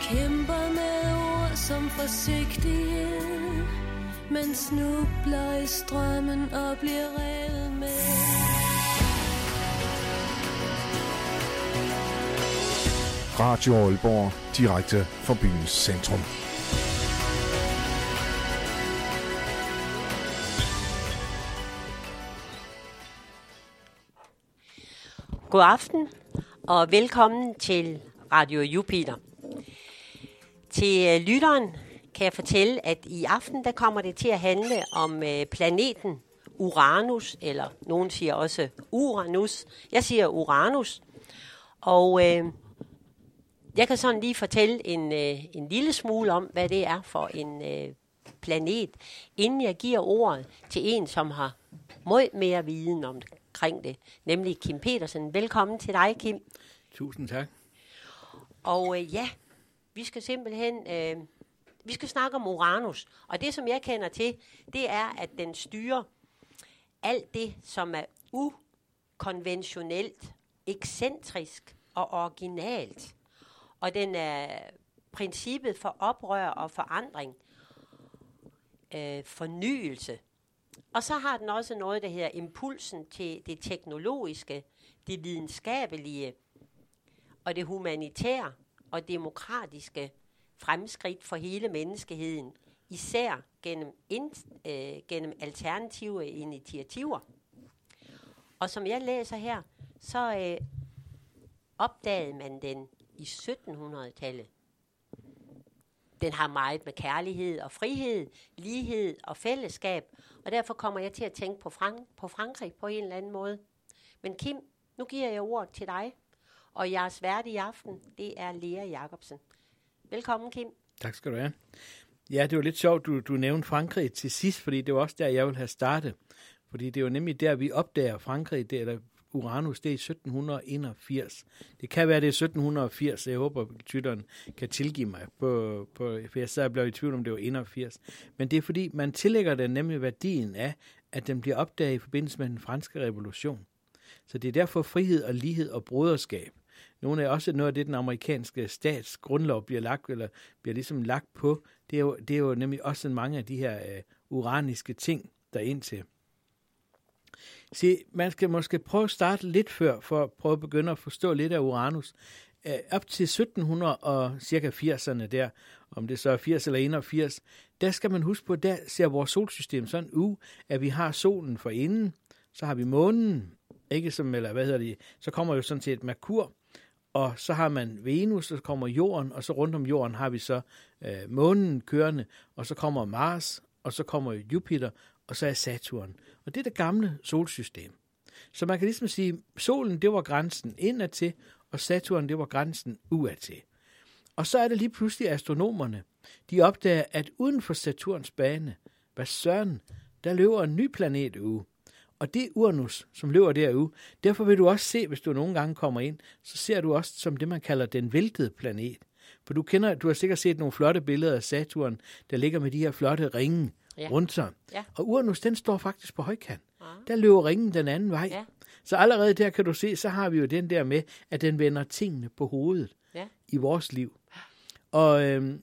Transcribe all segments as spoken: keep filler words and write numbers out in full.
Kæmper med ord som forsigtighed, men snubler i strømmen og bliver revet med. Radio Aalborg, direkte fra byens centrum. God aften og velkommen til Radio Jupiter. Til lytteren kan jeg fortælle, at i aften der kommer det til at handle om planeten Uranus, eller nogen siger også Uranus. Jeg siger Uranus, og øh, jeg kan sådan lige fortælle en, øh, en lille smule om, hvad det er for en øh, planet, inden jeg giver ordet til en, som har meget mere viden omkring det, nemlig Kim Petersen. Velkommen til dig, Kim. Tusind tak. Og øh, ja, vi skal simpelthen øh, vi skal snakke om Uranus, og det, som jeg kender til, det er, at den styrer alt det, som er ukonventionelt, ekscentrisk og originalt. Og den er princippet for oprør og forandring, øh, fornyelse. Og så har den også noget, der hedder impulsen til det teknologiske, det videnskabelige og det humanitære og demokratiske fremskridt for hele menneskeheden, især gennem, ind, øh, gennem alternative initiativer. Og som jeg læser her, så øh, opdagede man den i sytten hundrede-tallet. Den har meget med kærlighed og frihed, lighed og fællesskab, og derfor kommer jeg til at tænke på, Frank- på Frankrig på en eller anden måde. Men Kim, nu giver jeg ordet til dig, og jeres vært i aften, det er Lea Jacobsen. Velkommen, Kim. Tak skal du have. Ja, det var lidt sjovt, du, du nævnte Frankrig til sidst, fordi det var også der, jeg ville have startet. Fordi det var nemlig der, vi opdager Frankrig, det, eller Uranus, det er i sytten enogfirs. Det kan være, det er sytten firs, jeg håber, tytteren kan tilgive mig, på, på, for jeg så blev i tvivl om, det var enogfirs. Men det er fordi, man tillægger den nemlig værdien af, at den bliver opdaget i forbindelse med den franske revolution. Så det er derfor frihed og lighed og broderskab. Nogle er også noget af det, den amerikanske stats grundlov bliver lagt, eller bliver ligesom lagt på. Det er jo, det er jo nemlig også mange af de her uh, uraniske ting, der er indtil. Se, man skal måske prøve at starte lidt før, for at prøve at begynde at forstå lidt af Uranus. Uh, op til sytten hundrede og cirka firserne der, om det så er firs eller enogfirs, der skal man huske på, der ser vores solsystem sådan ud, at vi har solen for inden, så har vi månen, ikke som, eller hvad hedder det, så kommer jo sådan til et Merkur, og så har man Venus, så kommer jorden, og så rundt om jorden har vi så øh, månen kørende, og så kommer Mars, og så kommer Jupiter, og så er Saturn. Og det er det gamle solsystem. Så man kan ligesom sige, solen det var grænsen indadtil, og Saturn det var grænsen udadtil. Og så er det lige pludselig astronomerne, de opdager, at uden for Saturns bane, hvad søren, der løber en ny planet ude. Og det er Uranus, som løber derude. Derfor vil du også se, hvis du nogle gange kommer ind, så ser du også som det, man kalder den væltede planet. For du kender, du har sikkert set nogle flotte billeder af Saturn, der ligger med de her flotte ringe ja. rundt sig. Ja. Og Uranus, den står faktisk på højkant. Ja. Der løber ringen den anden vej. Ja. Så allerede der kan du se, så har vi jo den der med, at den vender tingene på hovedet ja. i vores liv. Og øhm,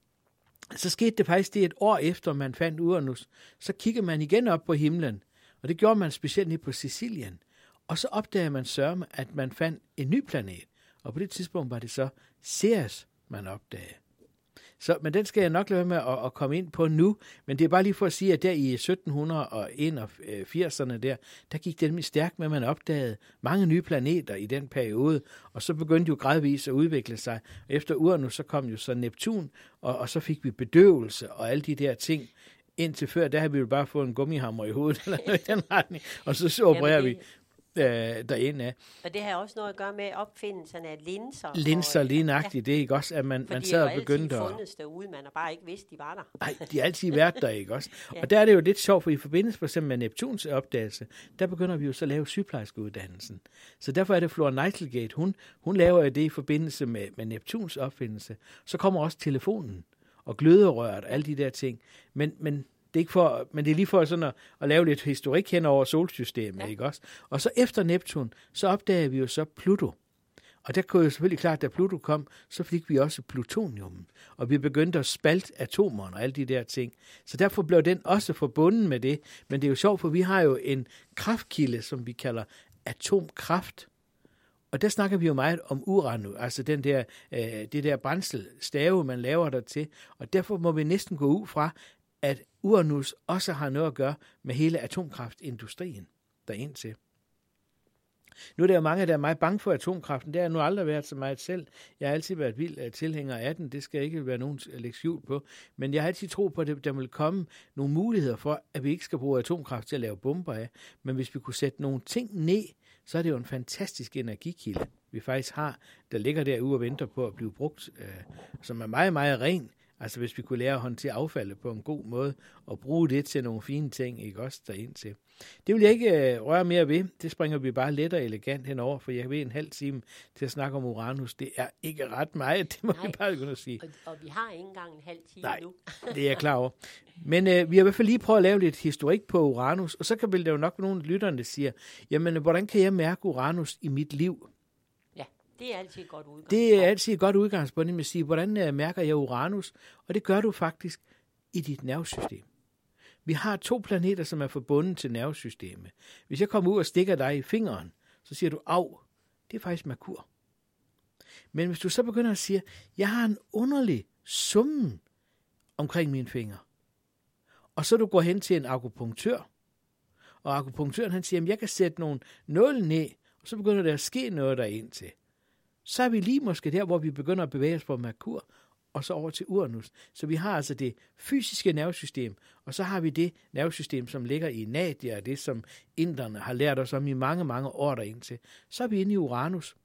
så skete det faktisk det et år efter, man fandt Uranus. Så kigger man igen op på himlen. Og det gjorde man specielt nede på Sicilien. Og så opdagede man sørme, at man fandt en ny planet. Og på det tidspunkt var det så Ceres, man opdagede. Så, men den skal jeg nok lade være med at, at komme ind på nu. Men det er bare lige for at sige, at der i sytten enogfirserne der, der gik det nemlig stærkt med, at man opdagede mange nye planeter i den periode. Og så begyndte jo gradvist at udvikle sig. Og efter Uranus, så kom jo så Neptun, og, og så fik vi bedøvelse og alle de der ting. Indtil før, der har vi jo bare fået en gummihammer i hovedet, eller noget i den retning, og så, så opererer vi øh, derinde af. Og det har også noget at gøre med opfindelserne af linser. Linser, lige nøjagtigt, ja. Det er ikke også, at man, man sad og begyndte at... For de har jo altid derude, man har bare ikke vidst, de var der. Nej, de har altid været der, ikke også? ja. Og der er det jo lidt sjovt, for i forbindelse for eksempel med Neptuns opdagelse, der begynder vi jo så at lave sygeplejerskeuddannelsen. Så derfor er det Flora Nightingale, hun, hun laver det i forbindelse med, med Neptuns opfindelse. Så kommer også telefonen. Og gløderøret og alle de der ting. Men, men, det er ikke for, men det er lige for sådan at, at lave lidt historik hen over solsystemet, ja. Ikke også? Og så efter Neptun, så opdager vi jo så Pluto. Og der kunne jo selvfølgelig klart, da Pluto kom, så fik vi også plutonium. Og vi begyndte at spalte atomerne og alle de der ting. Så derfor blev den også forbundet med det. Men det er jo sjovt, for vi har jo en kraftkilde, som vi kalder atomkraft. Og der snakker vi jo meget om uran, altså den der, øh, det der brændselsstave, man laver der til. Og derfor må vi næsten gå ud fra, at Uranus også har noget at gøre med hele atomkraftindustrien derind til. Nu er der jo mange, der er meget bange for atomkraften. Det har jeg nu aldrig været så meget selv. Jeg har altid været vild tilhænger af den. Det skal ikke være nogen lægge skjul på. Men jeg har altid tro på, at der vil komme nogle muligheder for, at vi ikke skal bruge atomkraft til at lave bomber af. Men hvis vi kunne sætte nogle ting ned, så er det jo en fantastisk energikilde, vi faktisk har, der ligger derude og venter på at blive brugt, øh, som er meget, meget ren. Altså hvis vi kunne lære at håndtere affaldet på en god måde, og bruge det til nogle fine ting, ikke også derind til. Det vil jeg ikke øh, røre mere ved. Det springer vi bare let og elegant henover, for jeg ved en halv time til at snakke om Uranus. Det er ikke ret meget, det må Nej. vi bare kunne sige. Og, og vi har ikke engang en halv time Nej, nu. det er jeg klar over. Men øh, vi har i hvert fald lige prøvet at lave lidt historik på Uranus, og så kan vel der jo nok nogle af lytterne, der siger, jamen hvordan kan jeg mærke Uranus i mit liv? Det er altid et godt udgangspunkt. Det er altid et godt udgangspunkt, at sige, hvordan uh, mærker jeg Uranus? Og det gør du faktisk i dit nervesystem. Vi har to planeter, som er forbundet til nervesystemet. Hvis jeg kommer ud og stikker dig i fingeren, så siger du, au, det er faktisk Merkur. Men hvis du så begynder at sige, jeg har en underlig summen omkring mine fingre, og så du går hen til en akupunktør, og akupunktøren han siger, jeg kan sætte nogle nåle ned, og så begynder der at ske noget derind til. Så er vi lige måske der, hvor vi begynder at bevæge os fra Merkur, og så over til Uranus. Så vi har altså det fysiske nervesystem, og så har vi det nervesystem, som ligger i Nadia, og det som inderne har lært os om i mange, mange år derind til. Så er vi inde i Uranus.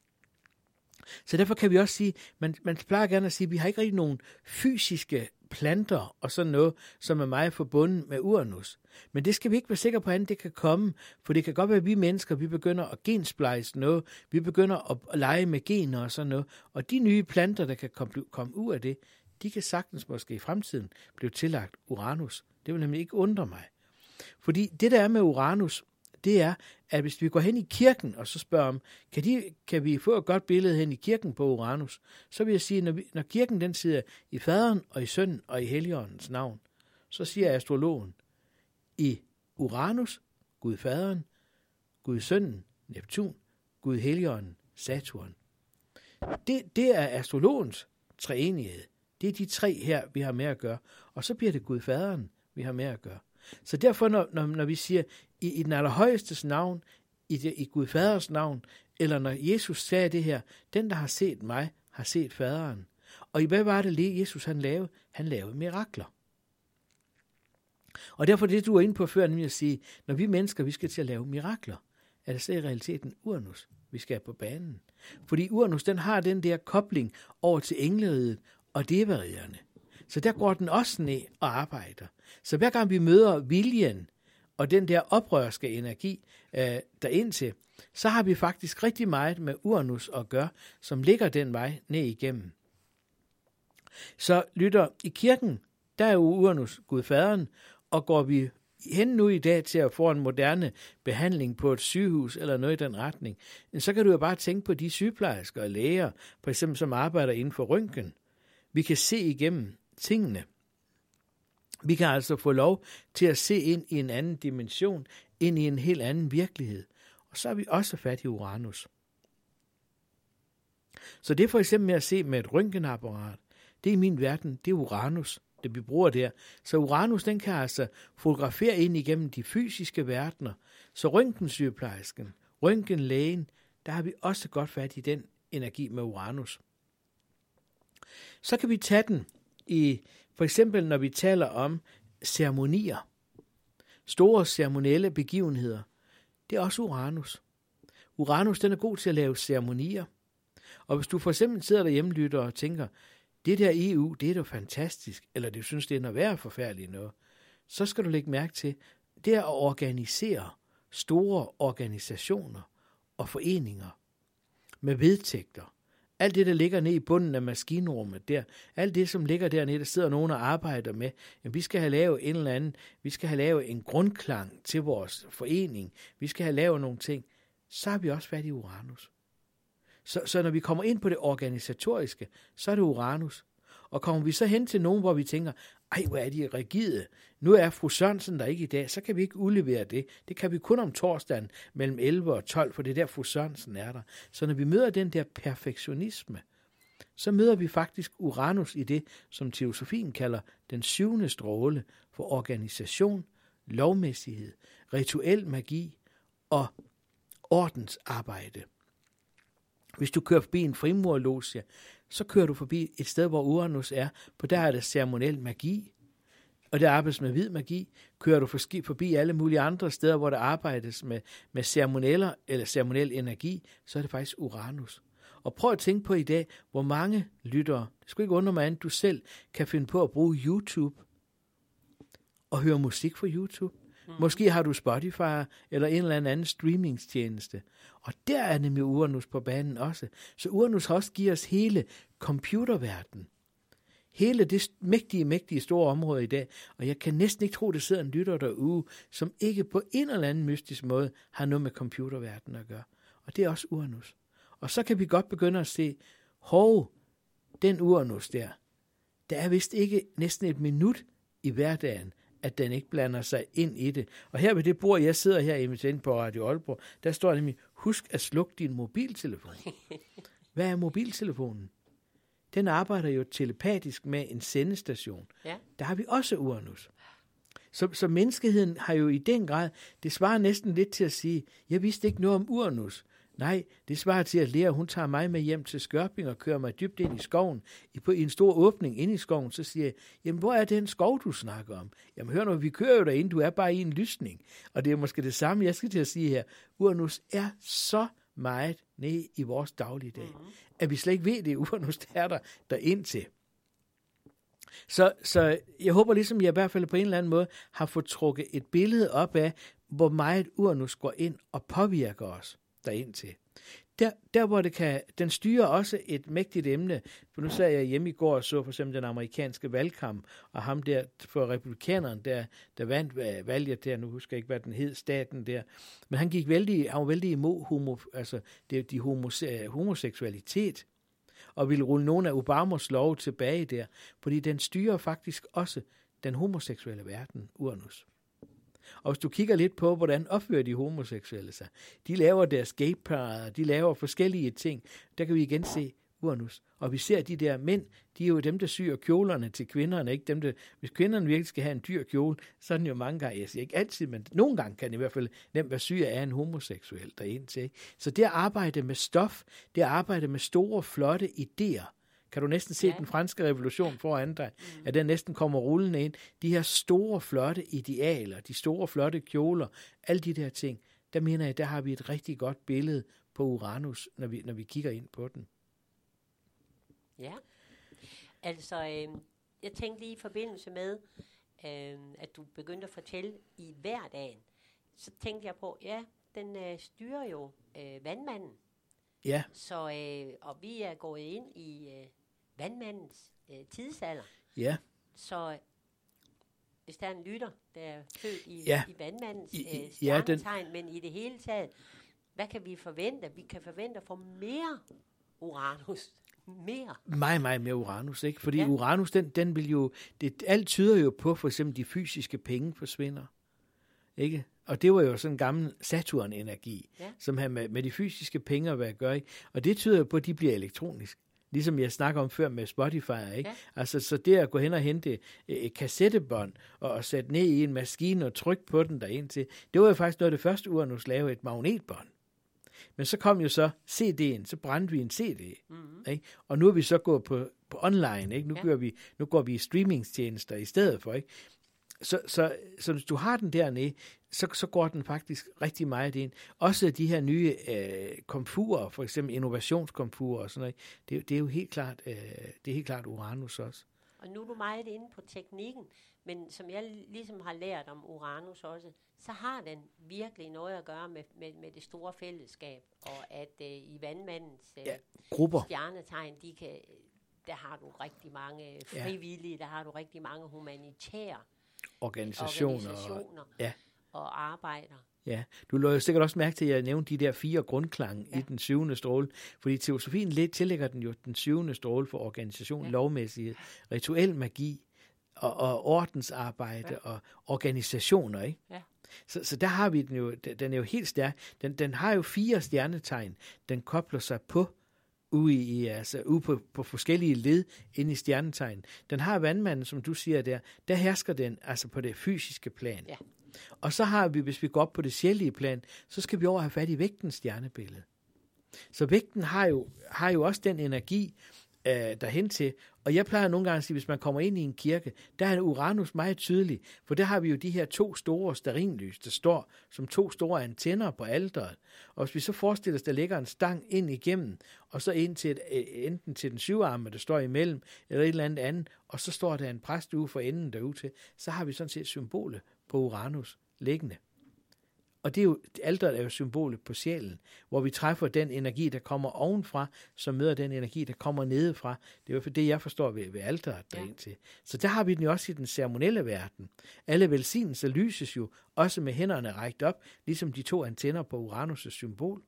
Så derfor kan vi også sige, man, man plejer gerne at sige, at vi har ikke rigtig nogen fysiske planter og sådan noget, som er meget forbundet med Uranus. Men det skal vi ikke være sikre på, at det kan komme, for det kan godt være, at vi mennesker, vi begynder at gensplice noget, vi begynder at lege med gener og sådan noget, og de nye planter, der kan komme, komme ud af det, de kan sagtens måske i fremtiden blive tillagt Uranus. Det vil nemlig ikke undre mig. Fordi det, der er med Uranus, det er, at hvis vi går hen i kirken og så spørger om, kan, de, kan vi få et godt billede hen i kirken på Uranus, så vil jeg sige, når, vi, når kirken den sidder i faderen og i sønnen og i Helligåndens navn, så siger astrologen, i Uranus, Gud faderen, Gud sønnen, Neptun, Gud Helligånden, Saturn. Det, det er astrologens treenighed. Det er de tre her, vi har med at gøre. Og så bliver det Gud faderen, vi har med at gøre. Så derfor, når, når, når vi siger, i, i den allerhøjestes navn, i, det, i Gud faders navn, eller når Jesus sagde det her, den, der har set mig, har set faderen. Og i hvad var det, Jesus han lavede? Han lavede mirakler. Og derfor det, du er inde på før, nemlig at sige, når vi mennesker, vi skal til at lave mirakler, er det så i realiteten Uranus, vi skal have på banen. Fordi Uranus, den har den der kobling over til engleriget og devarierne. Så der går den også ned og arbejder. Så hver gang vi møder viljen og den der oprørske energi øh, derind til, så har vi faktisk rigtig meget med Uranus at gøre, som ligger den vej ned igennem. Så lytter, i kirken, der er jo Uranus Gud faderen, og går vi hen nu i dag til at få en moderne behandling på et sygehus eller noget i den retning, så kan du jo bare tænke på de sygeplejersker og læger, for eksempel som arbejder inden for røntgen. Vi kan se igennem tingene. Vi kan altså få lov til at se ind i en anden dimension, ind i en helt anden virkelighed. Og så er vi også fat i Uranus. Så det for eksempel med at se med et røntgenapparat, det er i min verden, det er Uranus, det vi bruger der. Så Uranus, den kan altså fotografere ind igennem de fysiske verdener. Så røntgensygeplejersken, røntgenlægen, der har vi også godt fat i den energi med Uranus. Så kan vi tage den i, for eksempel når vi taler om ceremonier, store ceremonielle begivenheder. Det er også Uranus. Uranus, den er god til at lave ceremonier. Og hvis du for eksempel sidder derhjemme, lytter og tænker, det der E U, det er da fantastisk, eller du synes, det er noget værre forfærdeligt noget, så skal du lægge mærke til, det er at organisere store organisationer og foreninger med vedtægter. Alt det, der ligger nede i bunden af maskinrummet der, alt det, som ligger dernede, der sidder nogen og arbejder med, jamen, vi skal have lavet en eller anden, vi skal have lavet en grundklang til vores forening, vi skal have lavet nogle ting, så har vi også fat i Uranus. Så, så når vi kommer ind på det organisatoriske, så er det Uranus. Og kommer vi så hen til nogen, hvor vi tænker, ej, hvor er de rigide. Nu er fru Sørensen der ikke i dag, så kan vi ikke udlevere det. Det kan vi kun om torsdagen mellem elleve og tolv, for det er der fru Sørensen er der. Så når vi møder den der perfektionisme, så møder vi faktisk Uranus i det, som teosofien kalder den syvende stråle for organisation, lovmæssighed, rituel magi og ordensarbejde. Hvis du kører forbi en frimurerloge, så kører du forbi et sted, hvor Uranus er, for der er der ceremoniel magi, og der arbejdes med hvid magi. Kører du forbi alle mulige andre steder, hvor der arbejdes med, med ceremonieller eller ceremoniel energi, så er det faktisk Uranus. Og prøv at tænke på i dag, hvor mange lyttere, det skulle ikke undre mig, at du selv kan finde på at bruge YouTube og høre musik fra YouTube. Mm. Måske har du Spotify eller en eller anden streamingstjeneste. Og der er nemlig Uranus på banen også. Så Uranus også giver os hele computerverdenen. Hele det mægtige, mægtige store område i dag. Og jeg kan næsten ikke tro, at der sidder en lytter derude, som ikke på en eller anden mystisk måde har noget med computerverdenen at gøre. Og det er også Uranus. Og så kan vi godt begynde at se, hov, den Uranus der, der er vist ikke næsten et minut i hverdagen, at den ikke blander sig ind i det. Og her ved det bord, jeg sidder her i på Radio Aalborg, der står nemlig, husk at slukke din mobiltelefon. Hvad er mobiltelefonen? Den arbejder jo telepatisk med en sendestation. Ja. Der har vi også Uranus. Så, så menneskeheden har jo i den grad, det svarer næsten lidt til at sige, jeg vidste ikke noget om Uranus. Nej, det svarer til at lære, hun tager mig med hjem til Skørping og kører mig dybt ind i skoven. I, på, i en stor åbning inde i skoven, så siger jeg, jamen hvor er den skov, du snakker om? Jamen hør nu, vi kører jo derinde, du er bare i en lysning. Og det er måske det samme, jeg skal til at sige her. Uranus er så meget nede i vores dagligdag, mm-hmm. at vi slet ikke ved, det er Uranus, der er der derind til. Så, så jeg håber ligesom, jeg i hvert fald på en eller anden måde har fået trukket et billede op af, hvor meget Uranus går ind og påvirker os derind til. Der, der hvor det kan, den styrer også et mægtigt emne, for nu sad jeg hjemme i går og så for eksempel den amerikanske valgkamp, og ham der for republikaneren, der, der vandt valget der, nu husker jeg ikke, hvad den hed, staten der, men han gik vældig, han var vældig imod homo, altså det, de homose, homoseksualitet, og ville rulle nogle af Obamas lov tilbage der, fordi den styrer faktisk også den homoseksuelle verden, Uranus. Og hvis du kigger lidt på, hvordan opfører de homoseksuelle sig, de laver deres gay-parader, de laver forskellige ting, der kan vi igen se Uranus. Og vi ser de der mænd, de er jo dem, der syr kjolerne til kvinderne, ikke dem, der, hvis kvinderne virkelig skal have en dyr kjole, så er den jo mange gange, jeg siger ikke altid, men nogle gange kan det i hvert fald nemt være syg af en homoseksuel derind til. Så det at arbejde med stof, det at arbejde med store, flotte idéer, kan du næsten se ja. Den franske revolution foran dig, mm. at den næsten kommer rullende ind. De her store, flotte idealer, de store, flotte kjoler, alle de der ting, der mener jeg, der har vi et rigtig godt billede på Uranus, når vi, når vi kigger ind på den. Ja, altså øh, jeg tænkte lige i forbindelse med, øh, at du begyndte at fortælle i hverdagen, så tænkte jeg på, ja, den øh, styrer jo øh, vandmanden. Ja. Så, øh, og vi er gået ind i øh, vandmandens øh, tidsalder. Ja. Så hvis der er en lytter, der er født i, ja. i vandmandens I, øh, stjernetegn, ja, den... men i det hele taget, hvad kan vi forvente? Vi kan forvente at få mere Uranus. Mere. Meget, meget mere Uranus, ikke? Fordi ja. Uranus, den, den vil jo, det, alt tyder jo på, for eksempel de fysiske penge forsvinder. Ikke? Og det var jo sådan en gammel Saturn-energi, ja. Som har med, med de fysiske penge at gøre, ikke? Og det tyder jo på, at de bliver elektronisk. Ligesom jeg snakker om før med Spotify, ikke? Ja. Altså, så det at gå hen og hente et kassettebånd og, og sætte ned i en maskine og trykke på den derind til, det var jo faktisk noget af det første Uranus lave, et magnetbånd. Men så kom jo så C D'en, så brændte vi en C D, mm-hmm. ikke? Og nu er vi så gået på, på online, ikke? Nu, ja. går vi, nu går vi i streamingstjenester i stedet for, ikke? Så, så, så hvis du har den dernede, så, så går den faktisk rigtig meget ind. Også de her nye øh, komfurer, for eksempel innovationskomfurer og sådan noget, det, det er jo helt klart, øh, det er helt klart Uranus også. Og nu er du meget inde på teknikken, men som jeg ligesom har lært om Uranus også, så har den virkelig noget at gøre med, med, med det store fællesskab, og at øh, i vandmandens øh, ja, grupper. Stjernetegn, de kan, der har du rigtig mange frivillige, ja. Der har du rigtig mange humanitære organisationer, organisationer ja. og arbejder. Ja, du lå jo sikkert også mærke til, at jeg nævnte de der fire grundklange ja. i den syvende stråle, fordi teosofien lidt tillægger den jo den syvende stråle for organisation, ja. lovmæssighed, rituel magi og, og ordensarbejde ja. og organisationer, ikke? Ja. Så, så der har vi den jo, den er jo helt stærk. Den, den har jo fire stjernetegn, den kobler sig på ude, i, altså ude på, på forskellige led inde i stjernetegn. Den har vandmanden, som du siger der, der hersker den altså på det fysiske plan. Ja. Og så har vi, hvis vi går op på det sjældne plan, så skal vi over have fat i vægtens stjernebillede. Så vægten har jo, har jo også den energi øh, derhen til, og jeg plejer nogle gange at sige, hvis man kommer ind i en kirke, der er Uranus meget tydelig, for der har vi jo de her to store stearinlys, der står som to store antenner på alteret. Og hvis vi så forestiller os, der ligger en stang ind igennem, og så ind til et, enten til den syvarme, der står imellem, eller et eller andet andet, og så står der en præst ude for enden derude til, så har vi sådan set symbolet på Uranus liggende. Og det er jo, alteret er jo symbolet på sjælen, hvor vi træffer den energi, der kommer ovenfra, som møder den energi, der kommer nedefra. Det er jo for det, jeg forstår ved, ved alteret ja. derind til. Så der har vi den jo også i den ceremonielle verden. Alle velsignelser lyses jo også med hænderne rækt op, ligesom de to antenner på Uranus' symbol.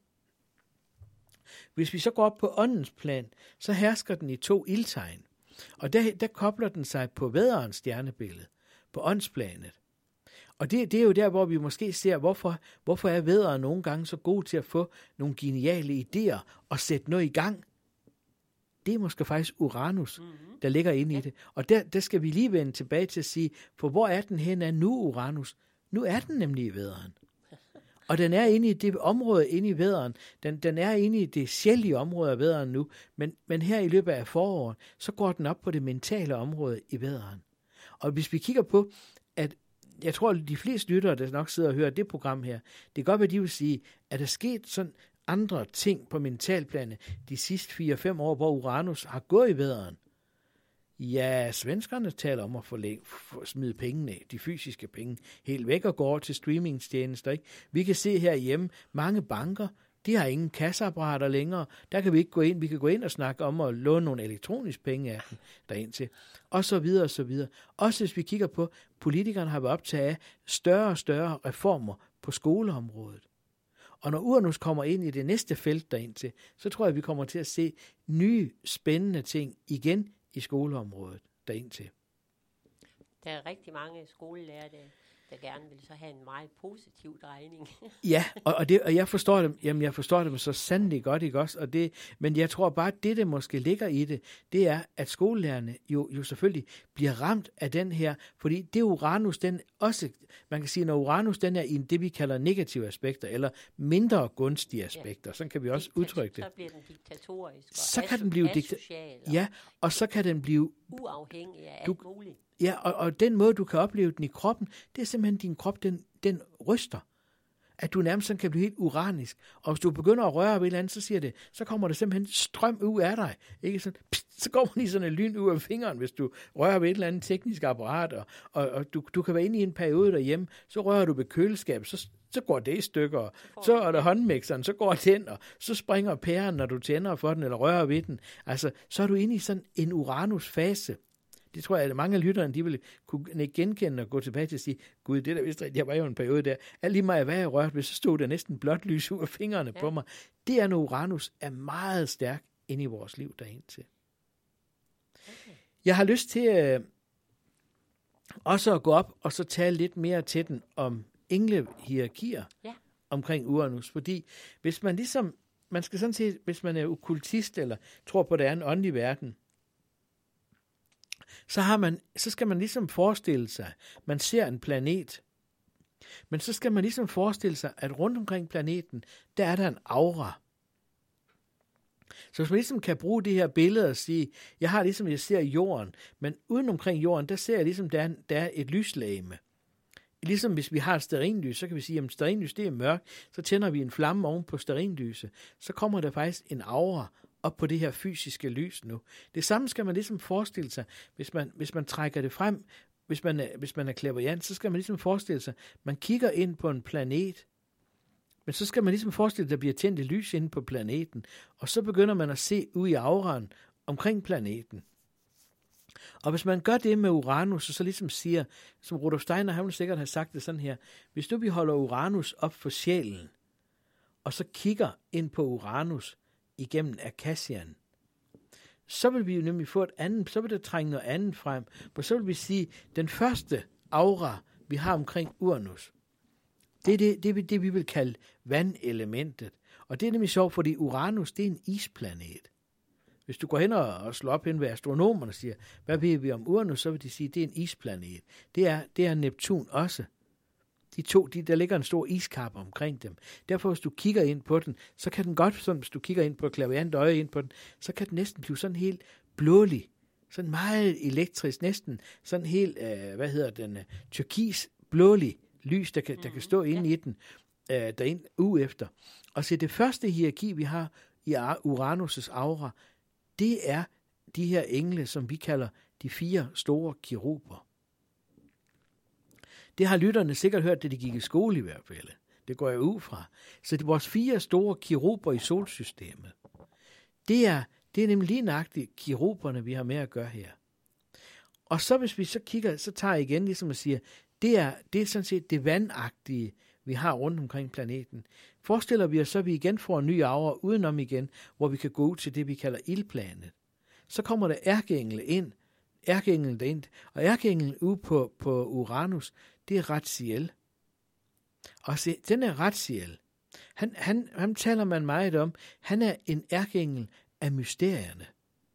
Hvis vi så går op på åndens plan, så hersker den i to ildtegn. Og der, der kobler den sig på vædderens stjernebillede, på åndsplanet. Og det, det er jo der, hvor vi måske ser, hvorfor, hvorfor er væddere nogle gange så gode til at få nogle geniale idéer og sætte noget i gang. Det er måske faktisk Uranus, mm-hmm. der ligger inde ja. i det. Og der, der skal vi lige vende tilbage til at sige, for hvor er den hen af nu, Uranus? Nu er den nemlig i vædderen. Og den er inde i det område inde i vædderen. Den, den er inde i det sjældne område af vædderen nu. Men, men her i løbet af foråret, så går den op på det mentale område i vædderen. Og hvis vi kigger på, at jeg tror, at de fleste lyttere, der nok sidder og hører det program her, det kan godt være, de vil sige, at der er sket sådan andre ting på mentalplanet de sidste fire fem år, hvor Uranus har gået i vædderen. Ja, svenskerne taler om at få smide pengene, de fysiske penge, helt væk og gå over til streamingstjenester. Ikke? Vi kan se herhjemme, mange banker, de har ingen kasseapparater længere. Der kan vi ikke gå ind. Vi kan gå ind og snakke om at låne nogle elektroniske penge af dem derind til. Og så videre og så videre. Også hvis vi kigger på, politikerne har været optaget af større og større reformer på skoleområdet. Og når Uranus kommer ind i det næste felt derind til, så tror jeg, vi kommer til at se nye, spændende ting igen i skoleområdet derind til. Der er rigtig mange skolelærer, der, der gerne vil så have en meget positiv drejning. Ja, og, og, det, og jeg forstår dem, jamen jeg forstår dem så sandelig godt, ikke også? Og det, men jeg tror bare, at det, der måske ligger i det, det er, at skolelærerne jo, jo selvfølgelig bliver ramt af den her, fordi det Uranus, den også, man kan sige, når Uranus, den er i det, vi kalder negative aspekter, eller mindre gunstige aspekter, ja. Sådan kan vi også Diktat- udtrykke det. Så bliver den diktatorisk, og så kan den blive asocial, dikta- ja, og så kan den blive uafhængig af du, alt muligt. Ja, og, og den måde, du kan opleve den i kroppen, det er simpelthen, din krop, den, den ryster. At du nærmest sådan kan blive helt uranisk. Og hvis du begynder at røre ved et eller andet, så siger det, så kommer der simpelthen strøm ud af dig. Ikke sådan, pst, så kommer lige sådan en lyn ud af fingeren, hvis du rører ved et eller andet teknisk apparat. Og, og, og du, du kan være inde i en periode derhjemme, så rører du ved køleskabet, så, så går det i stykker. Og så er der håndmixeren, så går den, og så springer pæren, når du tænder for den, eller rører ved den. Altså, så er du inde i sådan en Uranus-fase. Det tror jeg, at mange af lytterne, de vil kunne genkende og gå tilbage til at sige, gud, det der vidste jeg var jo en periode der. Alt lige meget, hvad jeg rørte ved, så stod der næsten blåt lys ud af fingrene ja. på mig. Det er, når Uranus er meget stærk inde i vores liv derind til. Okay. Jeg har lyst til øh, også at gå op og så tale lidt mere til den om englehierarkier ja. omkring Uranus. Fordi hvis man ligesom, man skal sådan set, hvis man er okkultist eller tror på, at der er en åndelig verden, Så, har man, så skal man ligesom forestille sig, man ser en planet, men så skal man ligesom forestille sig, at rundt omkring planeten, der er der en aura. Så hvis man ligesom kan bruge det her billede og sige, jeg har ligesom, jeg ser jorden, men uden omkring jorden, der ser jeg ligesom, der er, der er et lyslegeme. Ligesom hvis vi har et stearinlys, så kan vi sige, at stearinlys det er mørkt, så tænder vi en flamme oven på stearinlyset, så kommer der faktisk en aura op på det her fysiske lys nu. Det samme skal man ligesom forestille sig, hvis man, hvis man trækker det frem, hvis man, er, hvis man er clairvoyant, så skal man ligesom forestille sig, man kigger ind på en planet, men så skal man ligesom forestille sig, at der bliver tændt et lys inde på planeten, og så begynder man at se ud i auraen omkring planeten. Og hvis man gør det med Uranus, og så ligesom siger, som Rudolf Steiner, han vil sikkert have sagt det sådan her, hvis nu vi holder Uranus op for sjælen, og så kigger ind på Uranus igennem Akassian, så vil vi jo nemlig få et andet, så vil der trænge noget andet frem, for så vil vi sige, den første aura, vi har omkring Uranus, det er det, det, det, vi vil kalde vandelementet. Og det er nemlig sjovt, fordi Uranus, det er en isplanet. Hvis du går hen og slår op hen ved astronomerne og siger, hvad ved vi om Uranus, så vil de sige, det er en isplanet. Det er, det er Neptun også. De to, de, der ligger en stor iskappe omkring dem. Derfor, hvis du kigger ind på den, så kan den godt, sådan, hvis du kigger ind på et klaverant øje ind på den, så kan den næsten blive sådan helt blålig. Sådan meget elektrisk, næsten sådan helt, øh, hvad hedder den, uh, turkis blålig lys, der kan, der kan stå inde i den, øh, derind uge efter. Og så det første hierarki, vi har i Uranus' aura, det er de her engle, som vi kalder de fire store keruber. Det har lytterne sikkert hørt, da de gik i skole i hvert fald. Det går jeg ud fra. Så det er vores fire store keruber i solsystemet. Det er, det er nemlig lige nøjagtigt keruberne, vi har med at gøre her. Og så hvis vi så kigger, så tager jeg igen ligesom at sige, det er, det er sådan set det vandagtige, vi har rundt omkring planeten. Forestiller vi os så, at vi igen får en ny aura udenom igen, hvor vi kan gå ud til det, vi kalder ildplanet. Så kommer der ærkeengel ind, ærkeenglen derind, og ærkeenglen ude på, på Uranus, det er Raziel. Og se, den er Raziel. Han, han, han taler man meget om, han er en ærkeengel af mysterierne.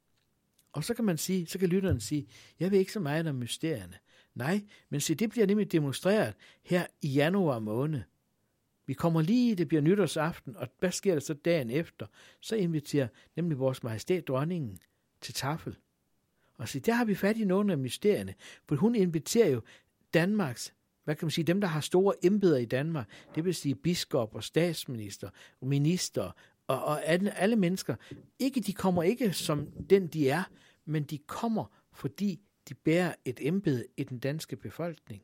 Og så kan man sige, så kan lytteren sige, jeg ved ikke så meget om mysterierne. Nej, men se, det bliver nemlig demonstreret her i januar måned. Vi kommer lige, det bliver nytårsaften, og hvad sker der så dagen efter? Så inviterer nemlig vores majestæt dronningen til tafel. Og se, der har vi fat i nogle af mysterierne, for hun inviterer jo Danmarks, hvad kan man sige, dem der har store embeder i Danmark, det vil sige biskopper, statsminister, minister og, og alle, alle mennesker. Ikke, de kommer ikke som den de er, men de kommer, fordi de bærer et embede i den danske befolkning.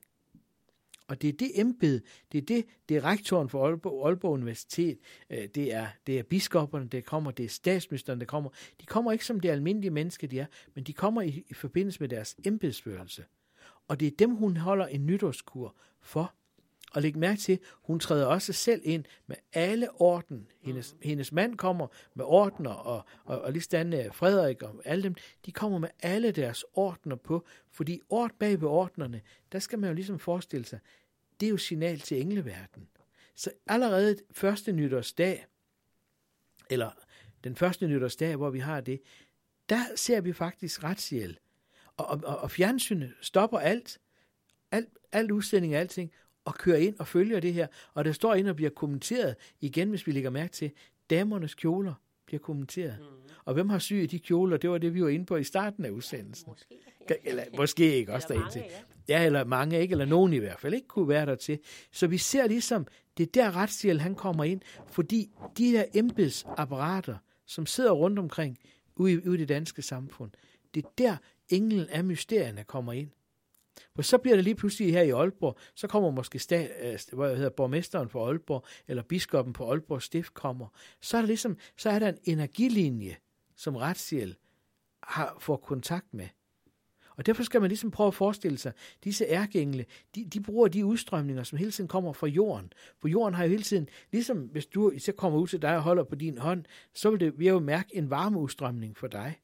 Og det er det embede, det er det, det er rektoren for Aalborg, Aalborg Universitet, det er, det er biskopperne, der kommer, det er statsministeren, der kommer. De kommer ikke som det almindelige mennesker, de er, men de kommer i, i forbindelse med deres embedsførelse. Og det er dem, hun holder en nytårskur for. Og læg mærke til, hun træder også selv ind med alle orden. Hendes, hendes mand kommer med ordener, og, og, og lige stand Frederik og alle dem, de kommer med alle deres ordener på, fordi ord bag ved ordenerne, der skal man jo ligesom forestille sig, det er jo signal til engleverden. Så allerede første nytårsdag, eller den første nytårsdag, hvor vi har det, der ser vi faktisk Raziel. Og, og, og fjernsynet stopper alt, alt, alt udsending og alting, og kører ind og følger det her. Og der står ind og bliver kommenteret igen, hvis vi lægger mærke til, damernes kjoler bliver kommenteret. Mm. Og hvem har syet de kjoler? Det var det, vi var inde på i starten af udsendelsen. Måske, ja. Eller måske ikke også derind til. Ja. ja, eller mange ikke, eller nogen i hvert fald ikke kunne være der til. Så vi ser ligesom, det er der Raziel, han kommer ind, fordi de der embedsapparater, som sidder rundt omkring ude i, ude i det danske samfund, det er der englen af mysterierne kommer ind. For så bliver det lige pludselig her i Aalborg, så kommer måske sta, hvad hedder, borgmesteren for Aalborg, eller biskoppen på Aalborg Stift kommer. Så er der ligesom, så er der en energilinje, som Raziel har får kontakt med. Og derfor skal man ligesom prøve at forestille sig, disse ærkeengle, de, de bruger de udstrømninger, som hele tiden kommer fra jorden. For jorden har jo hele tiden, ligesom hvis du så kommer ud til dig og holder på din hånd, så vil det, vi jo mærke en varmeudstrømning for dig.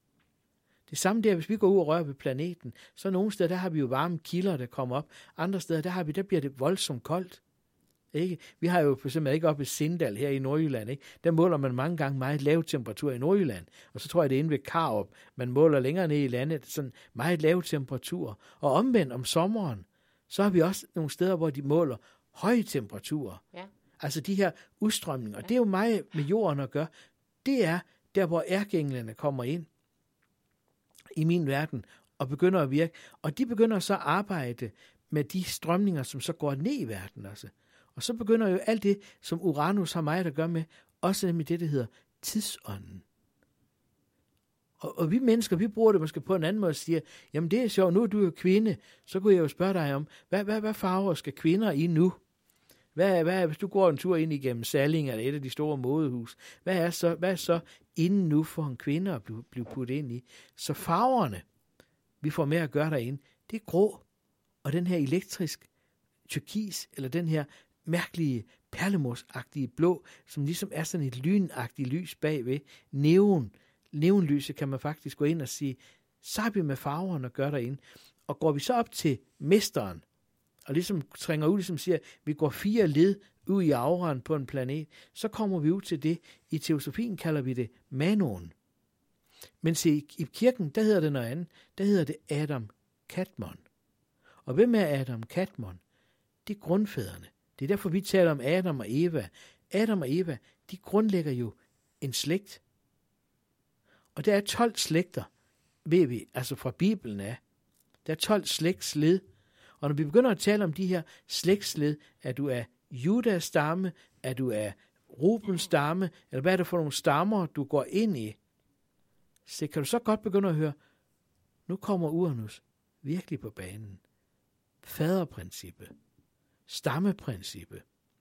Det samme der, hvis vi går ud og rører ved planeten, så nogle steder, der har vi jo varme kilder, der kommer op. Andre steder, der, har vi, der bliver det voldsomt koldt. Ikke? Vi har jo for eksempel ikke oppe i Sindal her i Nordjylland. Ikke? Der måler man mange gange meget lav temperatur i Nordjylland. Og så tror jeg, det er inde ved Karup. Man måler længere ned i landet, sådan meget lav temperatur. Og omvendt om sommeren, så har vi også nogle steder, hvor de måler høje temperaturer. Ja. Altså de her udstrømninger. Ja. Det er jo meget med jorden at gøre. Det er der, hvor ærkeenglene kommer ind i min verden, og begynder at virke. Og de begynder så at arbejde med de strømninger, som så går ned i verden også. Og så begynder jo alt det, som Uranus har meget at gøre med, også med det, der hedder tidsånden. Og, og vi mennesker, vi bruger det måske på en anden måde og siger, jamen det er sjovt, nu er du jo kvinde, så kunne jeg jo spørge dig om, hvad, hvad, hvad farver skal kvinder i nu? Hvad, hvad, hvis du går en tur ind igennem Salling eller et af de store modehus, hvad er så, hvad er så inden nu for en kvinde at blive, blive puttet ind i? Så farverne vi får med at gøre derinde, det er grå. Og den her elektrisk turkis, eller den her mærkelige perlemorsagtige blå, som ligesom er sådan et lynagtigt lys bagved. Neon, neonlyset kan man faktisk gå ind og sige, så har vi med farverne at gøre derinde. Og går vi så op til mesteren, og ligesom trænger ud, ligesom siger, vi går fire led ud i auraen på en planet, så kommer vi ud til det. I teosofien kalder vi det manoen. Men se, i kirken, der hedder det noget andet. Der hedder det Adam Kadmon. Og hvem er Adam Kadmon? Det er grundfædrene. Det er derfor, vi taler om Adam og Eva. Adam og Eva, de grundlægger jo en slægt. Og der er tolv slægter, ved vi, altså fra Bibelen af. Der er tolv slægtsled. Og når vi begynder at tale om de her slægtsled, at du er Judas stamme, at du er Rubens stamme, eller hvad er det for nogle stammer, du går ind i, så kan du så godt begynde at høre, nu kommer Uranus virkelig på banen. Faderprincippet. Stammeprincippet.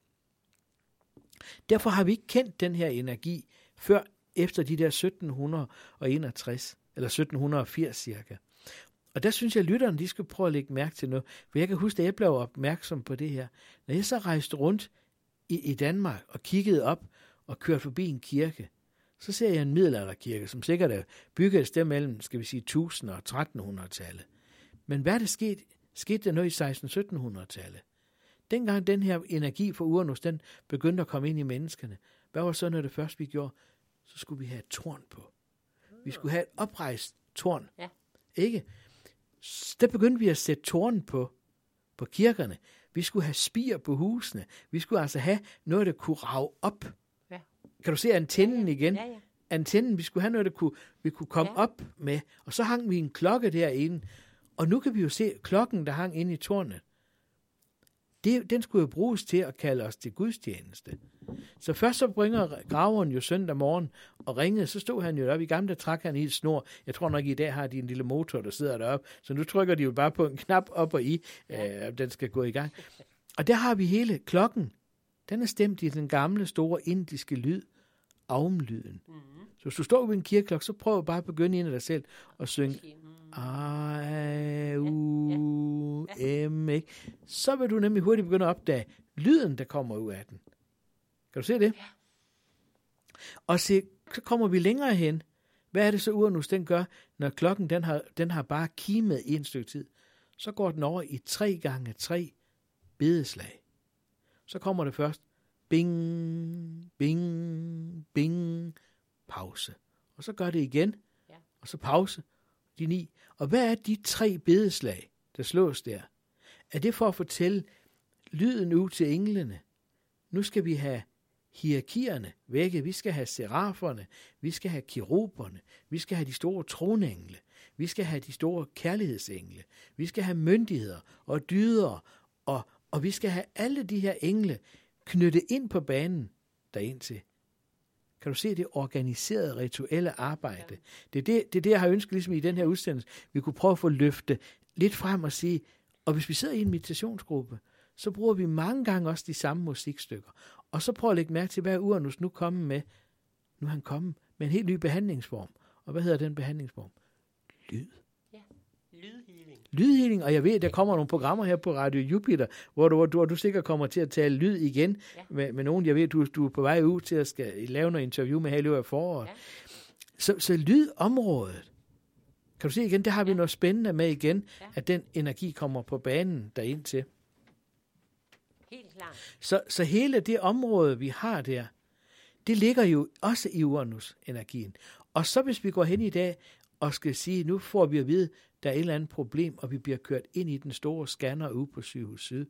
Derfor har vi ikke kendt den her energi før efter de der sytten enogtres, eller sytten firs cirka. Og der synes jeg, at lytterne de skal prøve at lægge mærke til noget. For jeg kan huske, at jeg blev opmærksom på det her. Når jeg så rejste rundt i, i Danmark og kiggede op og kørte forbi en kirke, så ser jeg en middelalderkirke, som sikkert er bygget et sted mellem, skal vi sige, tusind og tretten hundrede-tallet. Men hvad er det sket? Skete der noget i seksten sytten hundrede-tallet? Dengang den her energi for Uranus, den begyndte at komme ind i menneskene. Hvad var så, når det første vi gjorde? Så skulle vi have et tårn på. Vi skulle have et oprejst tårn. Ja. Ikke? Der begyndte vi at sætte tårn på, på kirkerne. Vi skulle have spir på husene. Vi skulle altså have noget, der kunne rage op. Ja. Kan du se antennen ja, ja. igen? Ja, ja. Antennen, vi skulle have noget, der kunne, vi kunne komme ja. op med. Og så hang vi en klokke derinde. Og nu kan vi jo se klokken, der hang inde i tårnet. Det, den skulle jo bruges til at kalde os til gudstjeneste. Så først så bringer graveren jo søndag morgen og ringede, så stod han jo deroppe. I gamle der trak han i et snor. Jeg tror nok i dag har de en lille motor, der sidder deroppe. Så nu trykker de jo bare på en knap op og i, ja. øh, den skal gå i gang. Og der har vi hele klokken. Den er stemt i den gamle, store indiske lyd, aumlyden. Mm-hmm. Så hvis du står ved en kirkeklokke, så prøv bare at begynde ind i dig selv og synge A, U, M, ikke? Så vil du nemlig hurtigt begynde at opdage lyden, der kommer ud af den. Kan du se det? Ja. Og se, så kommer vi længere hen. Hvad er det så Uranus, den gør, når klokken den har, den har bare kimet i en stykke tid? Så går den over i tre gange tre bedeslag. Så kommer det først bing, bing, bing, pause. Og så gør det igen, ja. Og så pause, de ni. Og hvad er de tre bedeslag, der slås der? Er det for at fortælle lyden ud til englene? Nu skal vi have hierarkierne vække, vi skal have seraferne, vi skal have kiruberne, vi skal have de store tronengle, vi skal have de store kærlighedsengle, vi skal have myndigheder og dyder, og, og vi skal have alle de her engle knyttet ind på banen derind til. Kan du se det organiserede, rituelle arbejde? Ja. Det er det, det er det, jeg har ønsket ligesom i den her udsendelse. Vi kunne prøve at få løftet lidt frem og sige, og hvis vi sidder i en meditationsgruppe, så bruger vi mange gange også de samme musikstykker. Og så prøv at lægge mærke til, hvad Uranus nu kommer med. Nu er han kommet med en helt ny behandlingsform. Og hvad hedder den behandlingsform? Lyd. Ja, lydhealing. Lydhealing, og jeg ved, der kommer nogle programmer her på Radio Jupiter, hvor du, hvor du, hvor du sikkert kommer til at tale lyd igen ja. med, med nogen. Jeg ved, du, du er på vej ud til at skal lave noget interview med her i løbet af foråret. Ja. Så, så lydområdet, kan du se igen, der har vi ja. noget spændende med igen, ja. at den energi kommer på banen derind til. Helt klart. Så, så hele det område, vi har der, det ligger jo også i Uranus-energien. Og så hvis vi går hen i dag og skal sige, nu får vi at vide, der er et eller andet problem, og vi bliver kørt ind i den store scanner ude på Sygehus Syd,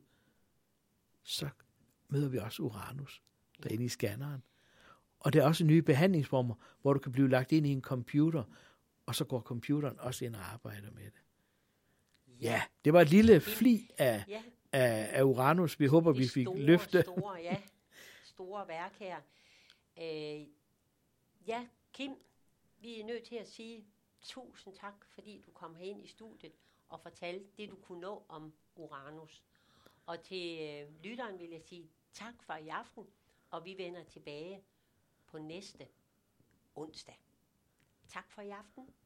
så møder vi også Uranus derinde i scanneren. Og der er også nye behandlingsformer, hvor du kan blive lagt ind i en computer, og så går computeren også ind og arbejder med det. Ja, det var et lille fli af, ja. af, af Uranus. Vi håber, det vi fik store, løfte. Store, ja. Store værk her. Øh, ja, Kim, vi er nødt til at sige tusind tak, fordi du kom herind i studiet og fortalte det, du kunne nå om Uranus. Og til øh, lytteren vil jeg sige tak for i aften, og vi vender tilbage på næste onsdag. Tak for i aften.